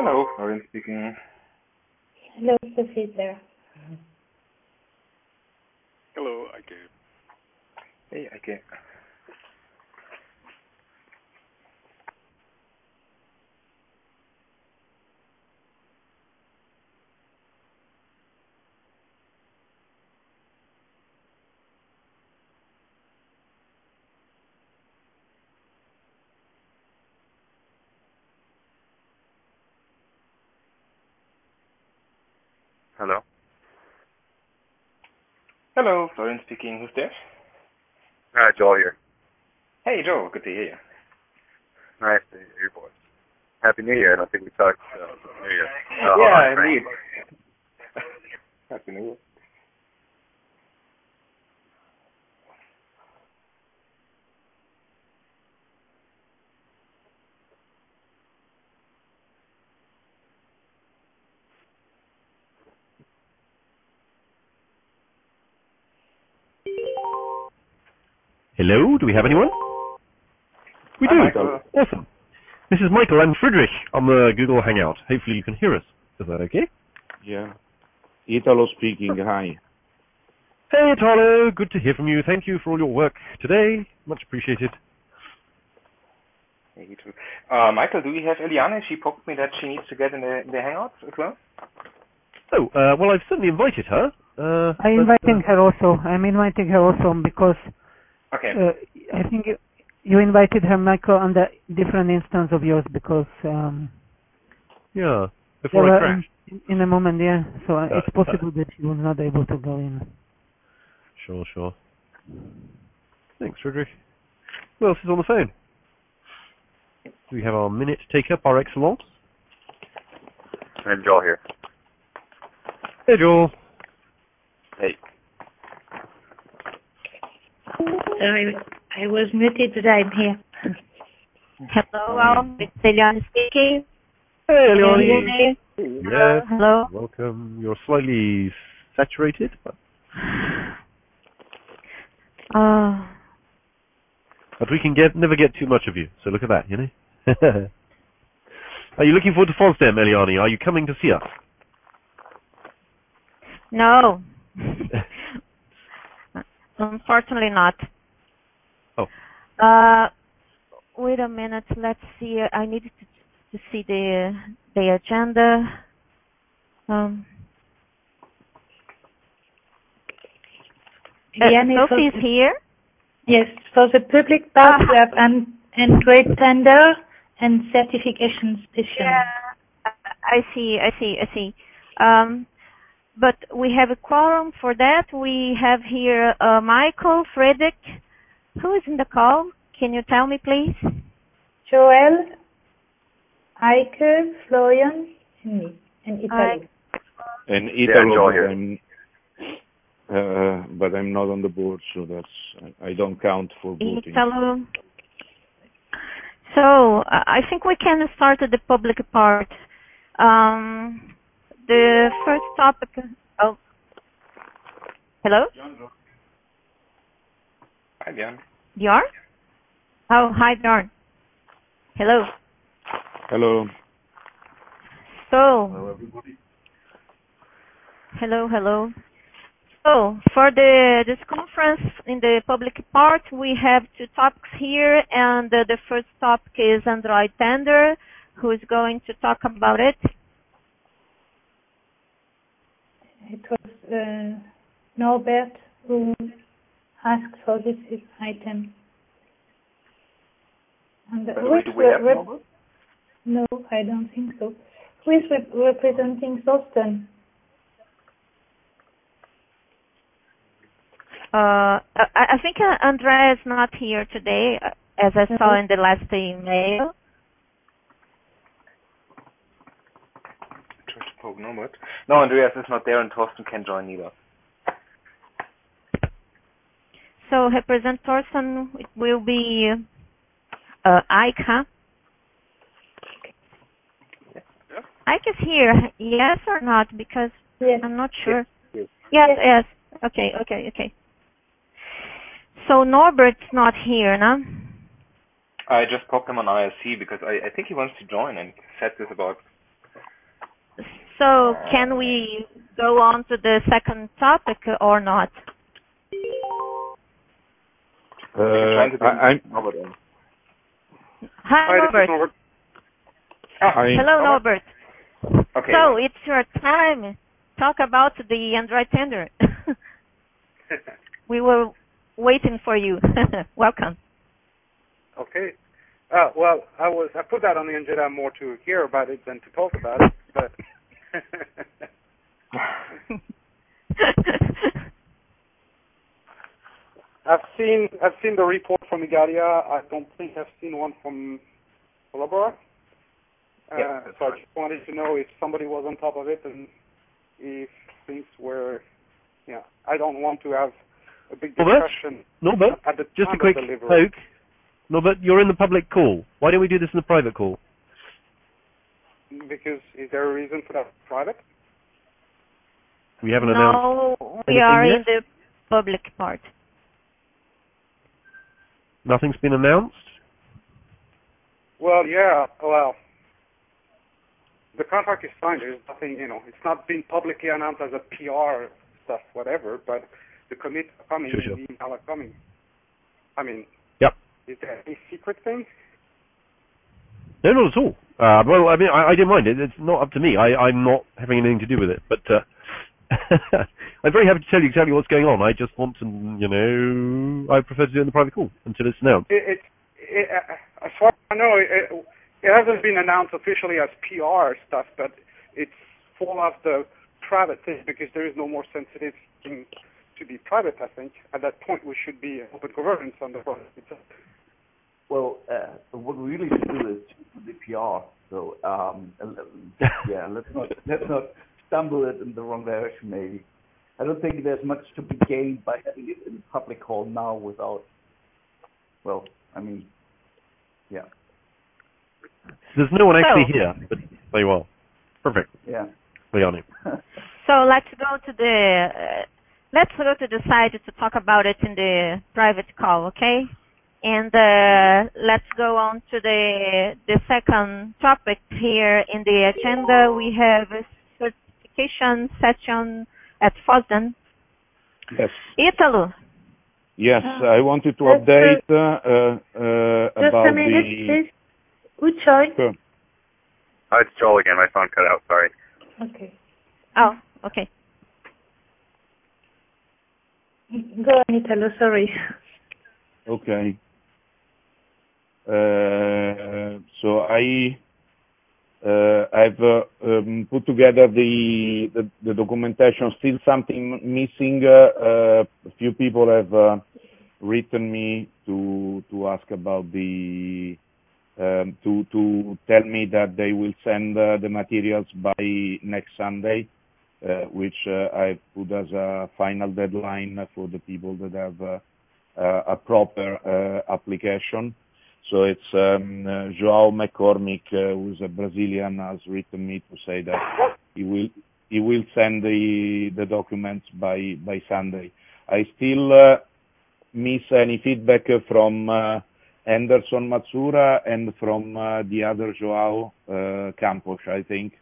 Hello, Florian speaking. Hello, Sophie there. Hello, Ike. Hey, Ike. Hello. Hello, Florian speaking. Who's there? Joel here. Hey, Joe. Good to hear you. Nice to hear your voice. Happy New Year. I don't think we talked New Year. Yeah, indeed. Happy New Year. Hello, do we have anyone? We do. Michael. Awesome. This is Michael and Friedrich on the Google Hangout. Hopefully you can hear us. Is that okay? Yeah. Italo speaking. Hi. Hey, Italo. Good to hear from you. Thank you for all your work today. Much appreciated. Hey, you too. Michael, do we have Eliane? She poked me that she needs to get in the Hangouts as well. Oh, well, I've certainly invited her. I'm inviting her also. I'm inviting her also because Okay. I think you invited her, Michael, on the different instance of yours because yeah, before I crashed. In a moment, yeah. So it's possible that she was not able to go in. Sure. Thanks, Friedrich. Who else is on the phone? Do we have our minute taker par excellence? I'm Joel here. Hey, Joel. Hey. Sorry, I was muted, but I'm here. Hello, all. It's Eliane speaking. Hey, Eliane. Hello. Hello. Welcome. You're slightly saturated, but we can never get too much of you. So look at that, you know. Are you looking forward to FOSDEM, Eliane? Are you coming to see us? No. Unfortunately not. Oh. Wait a minute. Let's see. I need to see the agenda. Sophie is here. Yes, for the public part we have Android tender and certification special. Yeah, I see. But we have a quorum for that. We have here Michael, Friedrich. Who is in the call? Can you tell me, please? Joel, Eike, Florian, and me, and Italo. And Italo, yeah, but I'm not on the board, so I don't count for voting. Italo. So I think we can start at the public part. The first topic. Oh, hello. Hi, Bjorn. Bjorn? Oh, hi, Bjorn. Hello. Hello. So. Hello, everybody. Hello. So, for this conference in the public part, we have two topics here, and the first topic is Android Tender. Who is going to talk about it? It was Norbert who asked for this item. And Do we have Norbert? No, I don't think so. Who is representing Thorsten? I think Andrea is not here today, as I saw in the last email. Try to poke Norbert. No, Andreas is not there, and Thorsten can't join either. So represent Thorsten, it will be Ike, huh? Yeah. Ike is here, yes or not? Because yes. I'm not sure. Yes. Okay. So Norbert's not here, no? I just poked him on IRC because I think he wants to join and said this about So can we go on to the second topic or not? I'm Hi, Norbert. Hi. Hello, Norbert. Okay. So it's your time. Talk about the Android tender. We were waiting for you. Welcome. Okay. Well, I put that on the agenda more to hear about it than to talk about it, but I've seen the report from Igalia. I don't think I've seen one from Collabora. So I just wanted to know if somebody was on top of it and if things were, I don't want to have a big discussion Norbert, at the just time a quick of delivery. poke. Norbert, you're in the public call. Why don't we do this in the private call? Because is there a reason for that private? We haven't announced. No, we are in the public part. Nothing's been announced? Well, the contract is signed. There's nothing, it's not been publicly announced as a PR stuff, whatever, but the commit are coming, Sure. the email are coming. I mean, Yep. Is there any secret thing? No, not at all. Well, I mean, I didn't mind it. It's not up to me. I'm not having anything to do with it. But I'm very happy to tell you exactly what's going on. I just want to, I prefer to do it in the private call until it's announced. As far as I know, it hasn't been announced officially as PR stuff, but it's full of the private thing because there is no more sensitive thing to be private, I think. At that point, we should be open governance on the project itself. Well, what we really should do is the PR. So, let's not stumble it in the wrong direction. Maybe I don't think there's much to be gained by having it in public call now without. Well, I mean, yeah. There's no one actually here, but there you are. Perfect. Yeah. So Leonie. let's go to the site to talk about it in the private call, okay? And let's go on to the second topic here in the agenda. We have a certification session at FOSDEN. Yes. Italo. Yes, I wanted to update Just about a minute, please. Uchoy. Sure. It's Joel again. My phone cut out. Sorry. Okay. Oh, okay. Go on, Italo, sorry. Okay. So I've put together the documentation. Still something missing. A few people have written me to ask about the to tell me that they will send the materials by next Sunday, which I put as a final deadline for the people that have a proper application. So it's João McCormick, who's a Brazilian, has written me to say that he will send the documents by Sunday. I still miss any feedback from Anderson Matsura and from the other João Campos, I think.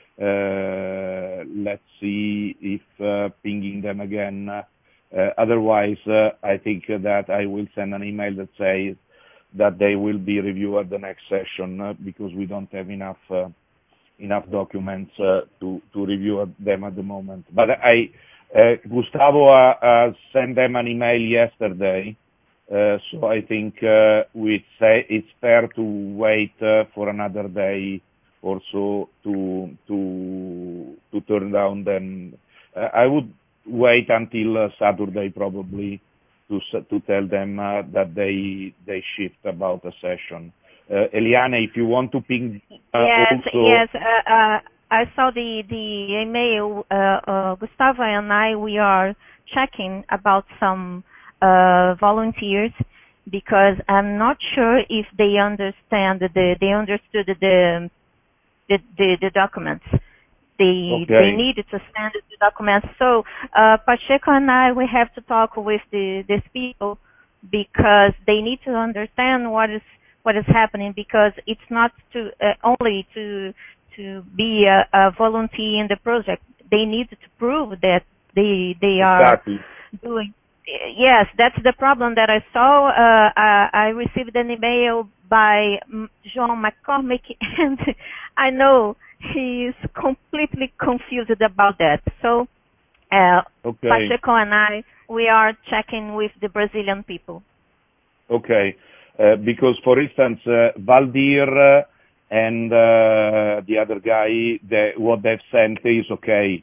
Let's see if pinging them again. Otherwise, I think that I will send an email that says that they will be reviewed at the next session because we don't have enough documents to review them at the moment. But Gustavo sent them an email yesterday, so I think we say it's fair to wait for another day or so to turn down them. I would wait until Saturday probably to tell them that they shift about a session. Eliane, if you want to ping also. Yes. I saw the email. Gustavo and I, we are checking about some volunteers because I'm not sure if they understand they understood the documents. They needed to send the documents. So Pacheco and I, we have to talk with these people because they need to understand what is happening, because it's not only to to be a volunteer in the project. They need to prove that they are doing. Yes, that's the problem that I saw. I received an email by John McCormick, and I know he is completely confused about that. So, Pacheco and I, we are checking with the Brazilian people. Okay, because for instance, Valdir and the other guy, what they've sent is okay.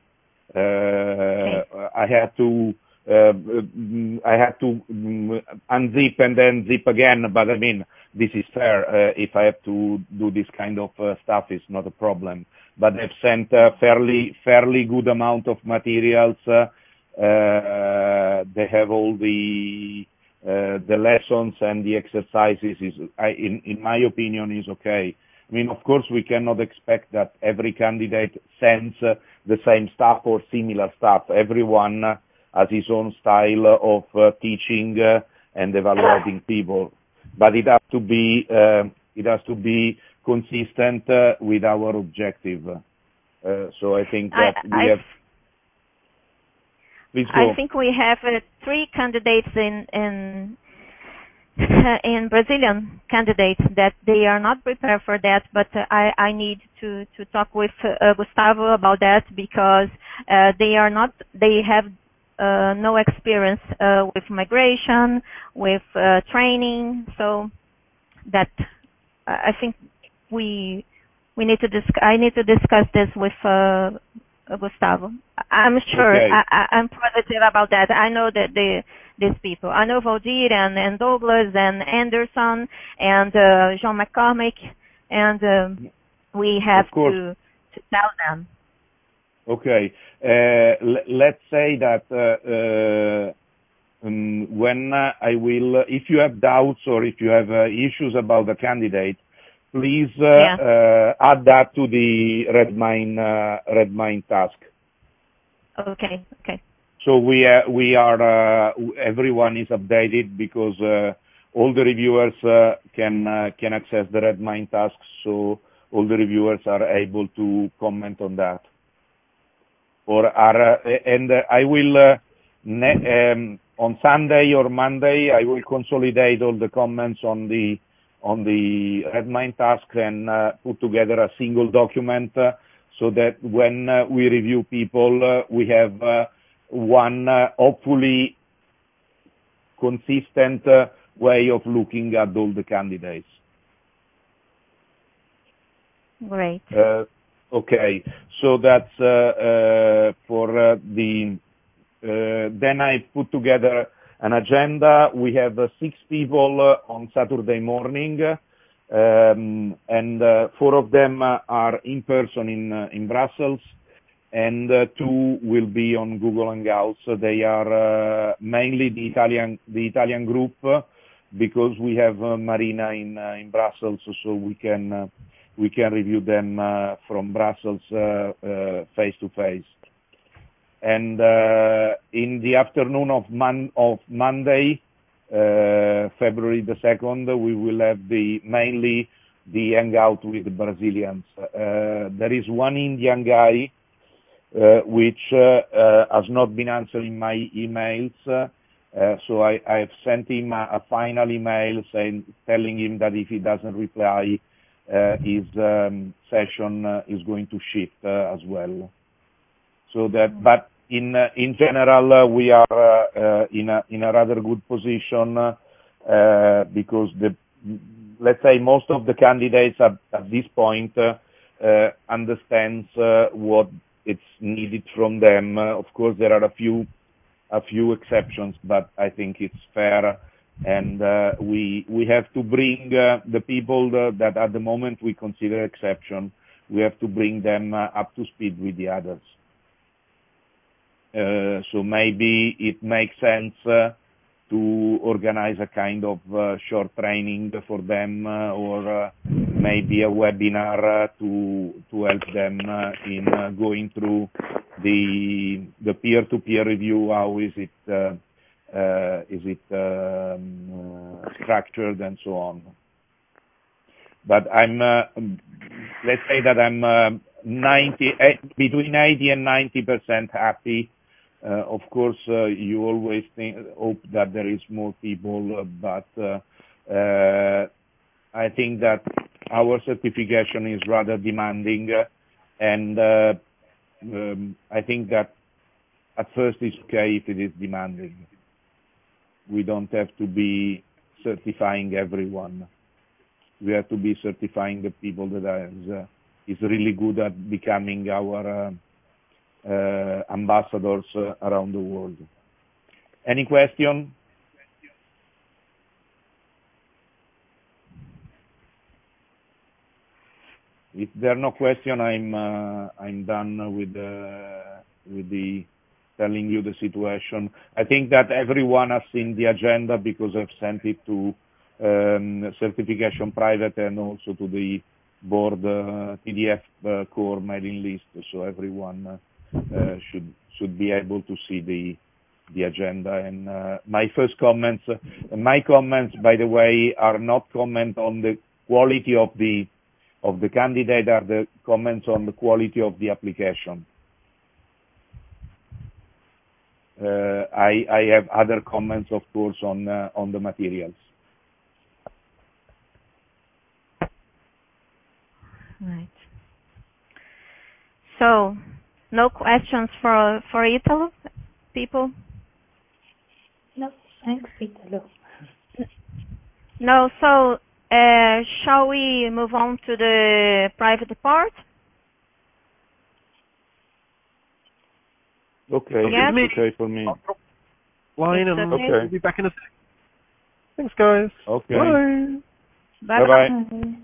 I had to unzip and then zip again, but I mean, this is fair. If I have to do this kind of stuff, it's not a problem. But they've sent a fairly good amount of materials. They have all the lessons and the exercises. In my opinion, is okay. I mean, of course, we cannot expect that every candidate sends the same stuff or similar stuff. Everyone has his own style of teaching and evaluating people, but it has to be consistent with our objective. So I think that we have. Please go. I think we have 3 candidates in Brazilian candidates that they are not prepared for that, but I need to talk with Gustavo about that because they have no experience with migration, with training, so that I think we need to I need to discuss this with Gustavo. I'm sure. Okay. I'm positive about that. I know that these people. I know Valdir and Douglas and Anderson and John McCormick, and we have to tell them. Okay. Let's say that when I will, if you have doubts or if you have issues about the candidate, please add that to the Redmine task. Okay. So we are everyone is updated because all the reviewers can access the Redmine tasks, so all the reviewers are able to comment on that. And I will on Sunday or Monday I will consolidate all the comments on the Redmine task and put together a single document so that when we review people, we have one hopefully consistent way of looking at all the candidates. Great. Okay, so that's for the. Then I put together an agenda. We have 6 people on Saturday morning, and 4 of them are in person in Brussels, and 2 will be on Google Hangouts. So they are mainly the Italian group because we have Marina in Brussels, so we can review them from Brussels face to face. And in the afternoon of Monday, February the 2nd, we will have mainly the hangout with the Brazilians. There is one Indian guy which has not been answering my emails, so I have sent him a final email telling him that if he doesn't reply, his session is going to shift as well. So that, but in general, we are in a rather good position because let's say most of the candidates at this point understands what it's needed from them. Of course, there are a few exceptions, but I think it's fair. And we have to bring the people that at the moment we consider exception. We have to bring them up to speed with the others. So maybe it makes sense to organize a kind of short training for them, or maybe a webinar to help them in going through the peer-to-peer review. How is it structured and so on. But I'm let's say that I'm between 80 and 90% happy. Of course, you always hope that there is more people, but I think that our certification is rather demanding, and I think that at first it's okay if it is demanding. We don't have to be certifying everyone. We have to be certifying the people that is really good at becoming our ambassadors around the world. Any question? If there are no questions, I'm done with the telling you the situation. I think that everyone has seen the agenda because I've sent it to certification private and also to the board PDF core mailing list, so everyone should be able to see the agenda. And my comments, by the way, are not comment on the quality of the candidate, are the comments on the quality of the application. I have other comments, of course, on the materials. Right. So, no questions for Italo, people? No, thanks, Italo. No, so shall we move on to the private part? Okay, yes. It's okay for me. Line and okay. We'll be back in a sec. Thanks, guys. Okay. Bye. Bye-bye. Bye-bye.